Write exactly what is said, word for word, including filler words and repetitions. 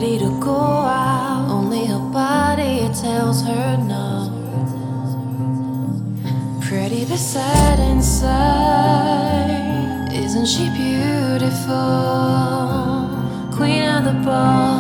ready to go out. Only her body tells her no. Pretty but sad inside. Isn't she beautiful? Queen of the ball.